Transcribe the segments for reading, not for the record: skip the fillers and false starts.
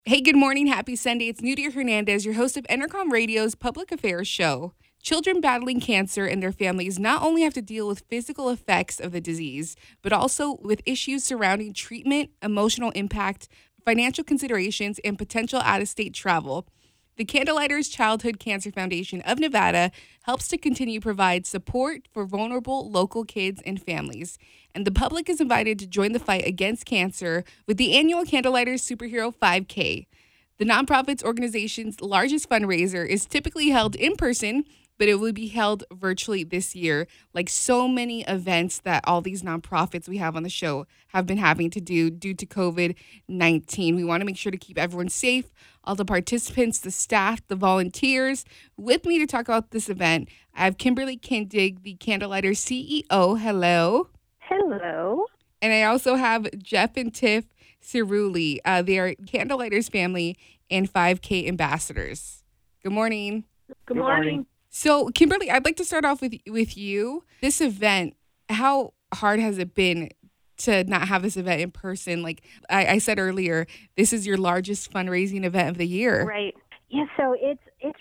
Hey, good morning. Happy Sunday. It's Nudia Hernandez, your host of Entercom Radio's Public Affairs Show. Children battling cancer and their families not only have to deal with physical effects of the disease, but also with issues surrounding treatment, emotional impact, financial considerations, and potential out of state travel. The Candlelighters Childhood Cancer Foundation of Nevada helps to continue provide support for vulnerable local kids and families. And the public is invited to join the fight against cancer with the annual Candlelighters Superhero 5K. The nonprofit's organization's largest fundraiser is typically held in person, but it will be held virtually this year, like so many events that all these nonprofits we have on the show have been having to do due to COVID-19. We want to make sure to keep everyone safe, all the participants, the staff, the volunteers. With me to talk about this event, I have Kimberly Kindig, the Candlelighter CEO. Hello. Hello. And I also have Jeff and Tiff Cerulli. They are Candlelighters family and 5K ambassadors. Good morning. Good morning. So, Kimberly, I'd like to start off with you. This event, how hard has it been to not have this event in person? Like I said earlier, this is your largest fundraising event of the year. Right. Yeah. So it's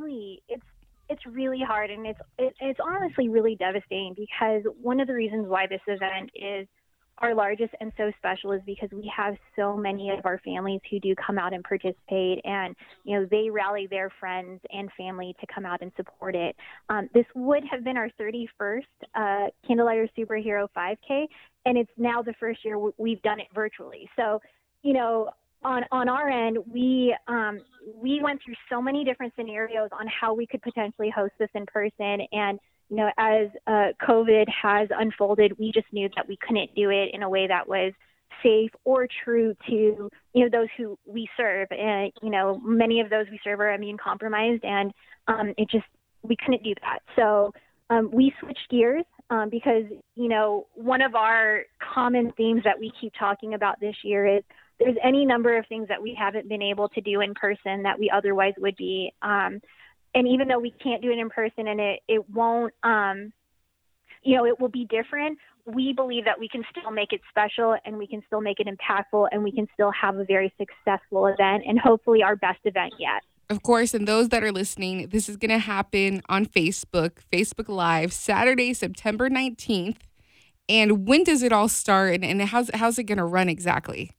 really hard, and it's honestly really devastating because one of the reasons why this event is our largest and so special is because we have so many of our families who do come out and participate, and they rally their friends and family to come out and support it. This would have been our 31st Candlelighter Superhero 5K, and it's now the first year we've done it virtually. So, on our end, we went through so many different scenarios on how we could potentially host this in person, and as COVID has unfolded, we just knew that we couldn't do it in a way that was safe or true to, those who we serve. And, many of those we serve are immune compromised, and we couldn't do that. So we switched gears because, one of our common themes that we keep talking about this year is there's any number of things that we haven't been able to do in person that we otherwise would be. And even though we can't do it in person and it won't, it will be different, we believe that we can still make it special and we can still make it impactful and we can still have a very successful event and hopefully our best event yet. Of course, and those that are listening, this is going to happen on Facebook Live, Saturday, September 19th. And when does it all start and how's it going to run exactly?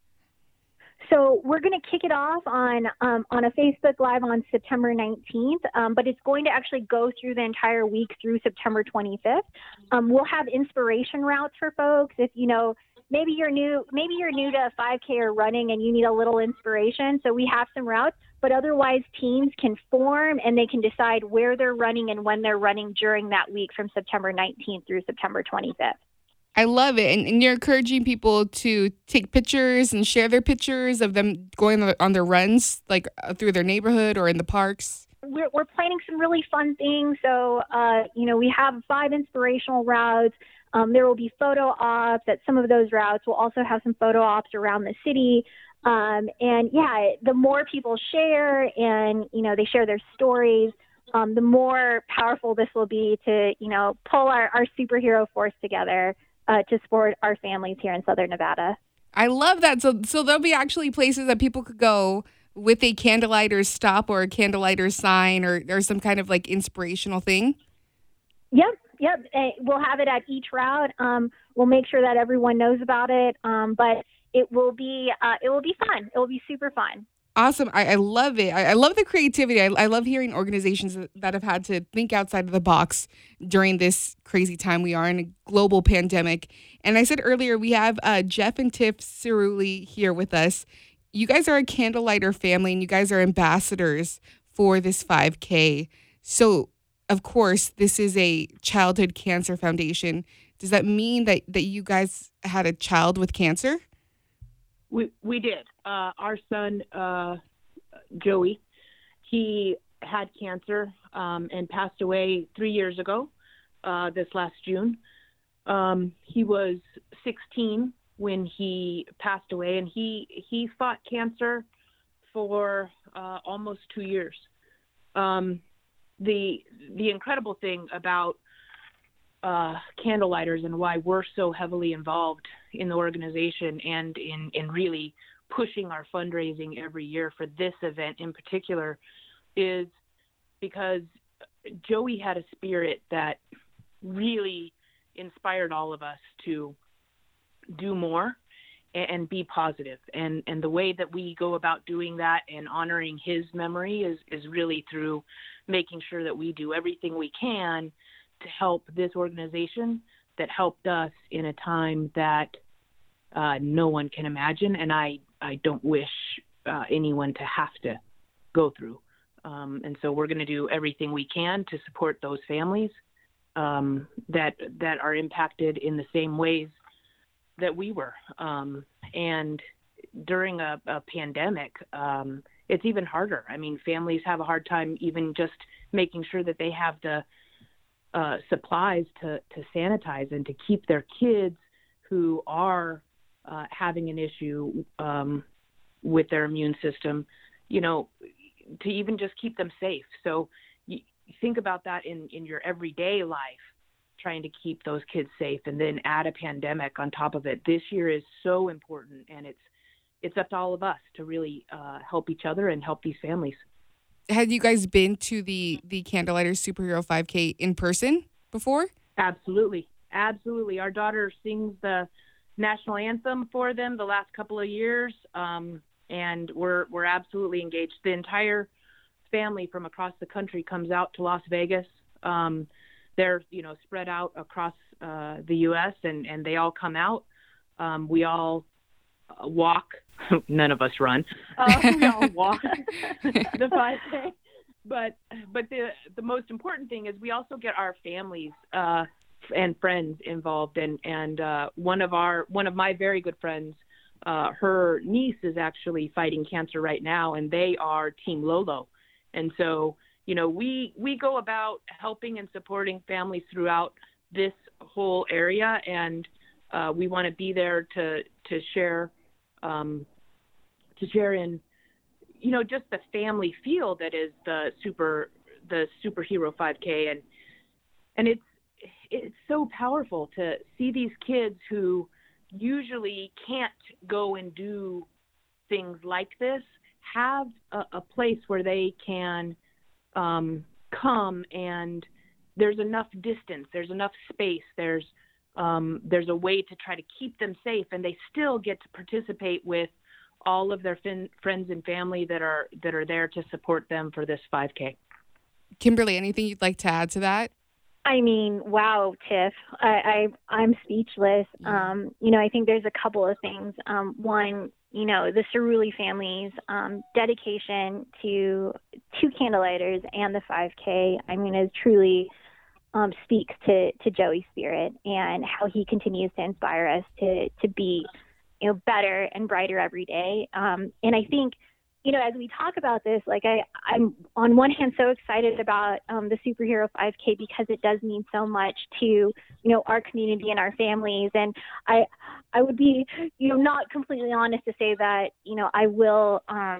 So we're going to kick it off on a Facebook Live on September 19th, but it's going to actually go through the entire week through September 25th. We'll have inspiration routes for folks. If maybe you're new to 5K or running and you need a little inspiration. So we have some routes, but otherwise teams can form and they can decide where they're running and when they're running during that week from September 19th through September 25th. I love it. And you're encouraging people to take pictures and share their pictures of them going on their runs, like through their neighborhood or in the parks. We're planning some really fun things. So, we have 5 inspirational routes. There will be photo ops at some of those routes. We'll also have some photo ops around the city. The more people share and, they share their stories, the more powerful this will be to, pull our superhero force together to support our families here in Southern Nevada. I love that. So there'll be actually places that people could go with a Candlelighter stop or a Candlelighter sign or some kind of like inspirational thing. Yep. We'll have it at each route. We'll make sure that everyone knows about it. But it will be fun. It will be super fun. Awesome. I love it. I love the creativity. I love hearing organizations that have had to think outside of the box during this crazy time we are in a global pandemic. And I said earlier, we have Jeff and Tiff Cerulli here with us. You guys are a Candlelighter family and you guys are ambassadors for this 5K. So, of course, this is a childhood cancer foundation. Does that mean that you guys had a child with cancer? We did. Our son, Joey, he had cancer and passed away 3 years ago, this last June. He was 16 when he passed away, and he fought cancer for almost 2 years. The incredible thing about Candlelighters and why we're so heavily involved in the organization and in really pushing our fundraising every year for this event in particular is because Joey had a spirit that really inspired all of us to do more and be positive. And the way that we go about doing that and honoring his memory is really through making sure that we do everything we can to help this organization that helped us in a time that no one can imagine. And I don't wish anyone to have to go through. And so we're going to do everything we can to support those families that are impacted in the same ways that we were. And during a pandemic, it's even harder. I mean, families have a hard time even just making sure that they have the supplies to sanitize and to keep their kids who are having an issue with their immune system, to even just keep them safe. So you think about that in your everyday life, trying to keep those kids safe, and then add a pandemic on top of it. This year is so important, and it's up to all of us to really help each other and help these families. Had you guys been to the Candlelighters Superhero 5K in person before? Absolutely. Our daughter sings the national anthem for them the last couple of years, and we're absolutely engaged. The entire family from across the country comes out to Las Vegas. They're spread out across the U.S. and they all come out. We all walk. None of us run. We all walk the 5K. But the most important thing is we also get our families and friends involved. And one of my very good friends, her niece is actually fighting cancer right now, and they are Team Lolo. And so, we go about helping and supporting families throughout this whole area, and we want to be there to share in, just the family feel that is the Superhero 5K, and it's so powerful to see these kids who usually can't go and do things like this have a place where they can come, and there's enough distance, there's enough space, there's a way to try to keep them safe, and they still get to participate with all of their friends and family that are there to support them for this 5K. Kimberly, anything you'd like to add to that? I mean, wow, Tiff, I'm speechless. I think there's a couple of things. One, the Cerulli family's dedication to Candlelighters and the 5K, is truly speaks to Joey's spirit and how he continues to inspire us to be, better and brighter every day. And I think, as we talk about this, I'm on one hand so excited about the Superhero 5K because it does mean so much to, our community and our families. And I would be, not completely honest to say that, I will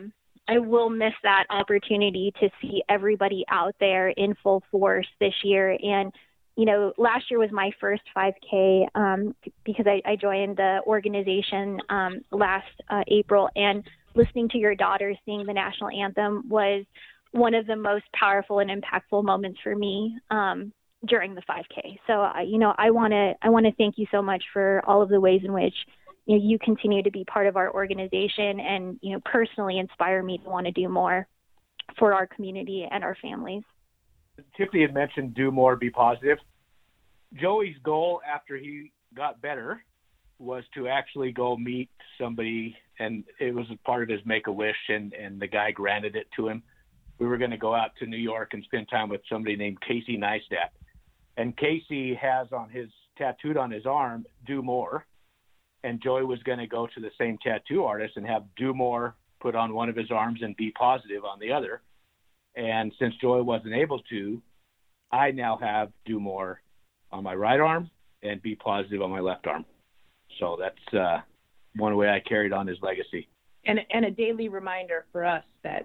miss that opportunity to see everybody out there in full force this year. And, last year was my first 5K because I joined the organization last April, and listening to your daughter sing the national anthem was one of the most powerful and impactful moments for me during the 5K. So, I want to thank you so much for all of the ways in which you continue to be part of our organization and personally inspire me to want to do more for our community and our families. Tiffany had mentioned do more, be positive. Joey's goal after he got better was to actually go meet somebody, and it was a part of his Make-A-Wish, and the guy granted it to him. We were going to go out to New York and spend time with somebody named Casey Neistat. And Casey has tattooed on his arm, do more. And Joey was going to go to the same tattoo artist and have do more put on one of his arms and be positive on the other. And since Joey wasn't able to, I now have do more on my right arm and be positive on my left arm. So that's one way I carried on his legacy. And a daily reminder for us that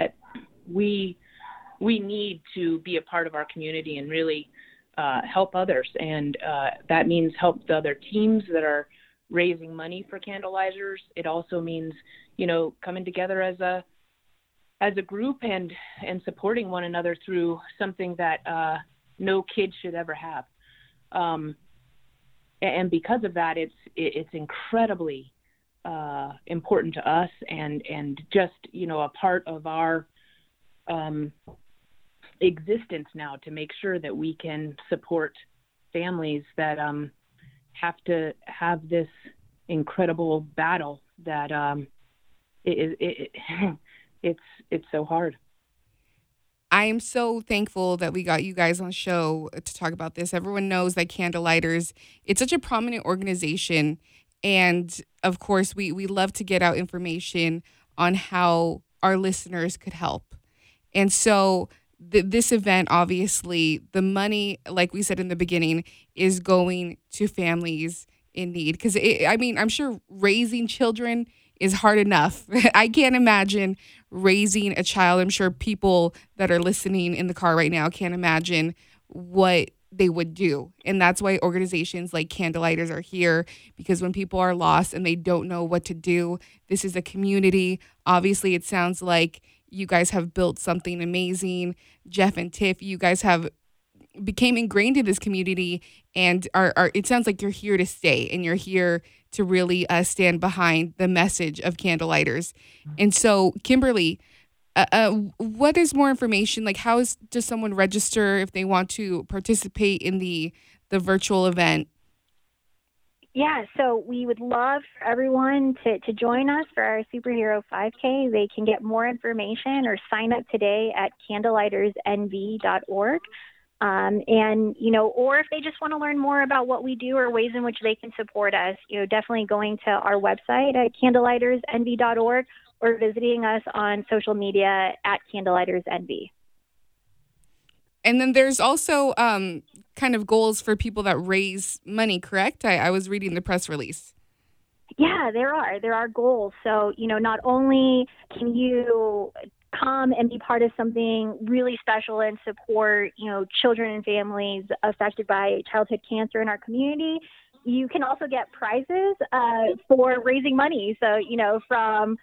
we need to be a part of our community and really help others. And that means help the other teams that are raising money for Candlelighters. It also means, coming together as a group and supporting one another through something that no kid should ever have. And because of that, it's incredibly important to us and just, a part of our existence now to make sure that we can support families that have to have this incredible battle that it's so hard. I am so thankful that we got you guys on the show to talk about this. Everyone knows that Candlelighters, it's such a prominent organization. And of course, we love to get out information on how our listeners could help. And so this event, obviously, the money, like we said in the beginning, is going to families in need. Because, I'm sure raising children is hard enough. I can't imagine raising a child. I'm sure people that are listening in the car right now can't imagine what they would do. And that's why organizations like Candlelighters are here, because when people are lost and they don't know what to do, this is a community. Obviously, it sounds like you guys have built something amazing. Jeff and Tiff, you guys have became ingrained in this community and are it sounds like you're here to stay and you're here to really stand behind the message of Candlelighters. And so, Kimberly, what is more information? Like, does someone register if they want to participate in the virtual event? Yeah, so we would love for everyone to join us for our Superhero 5K. They can get more information or sign up today at candlelightersnv.org. Or if they just want to learn more about what we do or ways in which they can support us, definitely going to our website at candlelightersnv.org or visiting us on social media at candlelightersnv. And then there's also kind of goals for people that raise money, correct? I was reading the press release. Yeah, there are goals. So, not only can you come and be part of something really special and support, children and families affected by childhood cancer in our community, you can also get prizes for raising money. So, from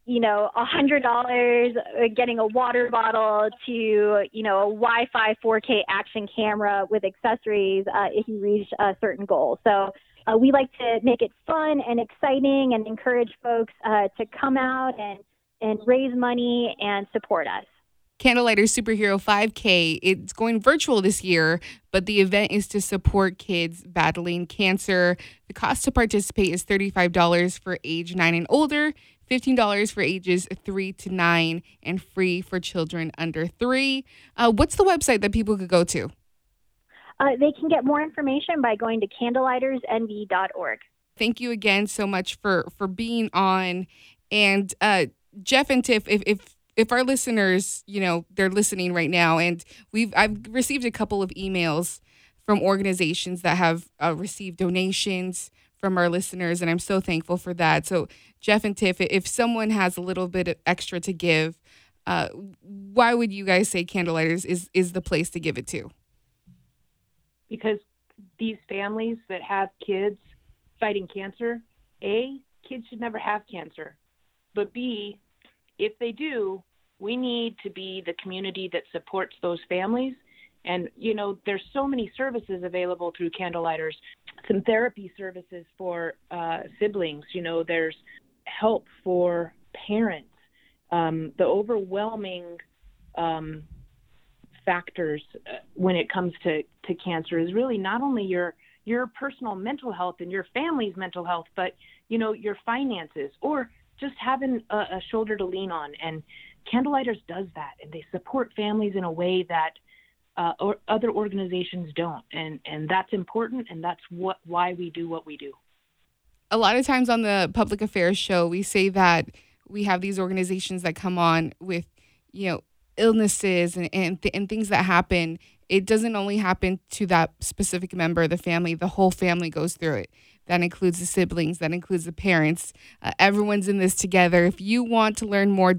$100 getting a water bottle to, a Wi-Fi 4K action camera with accessories if you reach a certain goal. So we like to make it fun and exciting and encourage folks to come out and raise money and support us. Candlelighters Superhero 5K, it's going virtual this year, but the event is to support kids battling cancer. The cost to participate is $35 for age 9 and older, $15 for ages 3 to 9, and free for children under 3. What's the website that people could go to? They can get more information by going to candlelightersnv.org. Thank you again so much for being on. And Jeff and Tiff, if our listeners, they're listening right now, and I've received a couple of emails from organizations that have received donations from our listeners, and I'm so thankful for that. So, Jeff and Tiff, if someone has a little bit extra to give, why would you guys say Candlelighters is the place to give it to? Because these families that have kids fighting cancer, A, kids should never have cancer. But B, if they do, we need to be the community that supports those families. And, there's so many services available through Candlelighters, some therapy services for siblings. There's help for parents. The overwhelming factors when it comes to cancer is really not only your personal mental health and your family's mental health, but, your finances or just having a shoulder to lean on. And Candlelighters does that, and they support families in a way that or other organizations don't. And that's important, and that's why we do what we do. A lot of times on the Public Affairs show, we say that we have these organizations that come on with, illnesses and things that happen. It doesn't only happen to that specific member of the family. The whole family goes through it. That includes the siblings. That includes the parents. Everyone's in this together. If you want to learn more,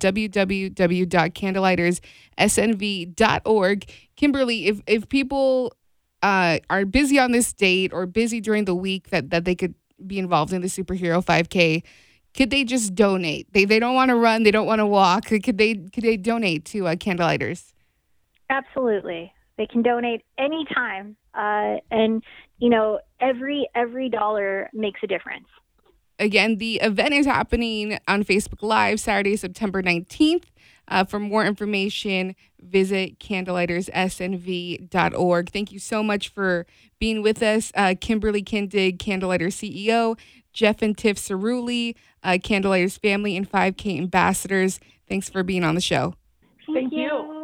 www.candlelightersnv.org. Kimberly, if people are busy on this date or busy during the week that they could be involved in the superhero 5K, could they just donate? They don't want to run, they don't want to walk. Could they donate to Candlelighters? Absolutely. They can donate anytime. And, every dollar makes a difference. Again, the event is happening on Facebook Live Saturday, September 19th. For more information, visit candlelightersSNV.org. Thank you so much for being with us. Kimberly Kindig, Candlelighters CEO, Jeff and Tiff Cerulli, Candlelighters family and 5K ambassadors. Thanks for being on the show. Thank you.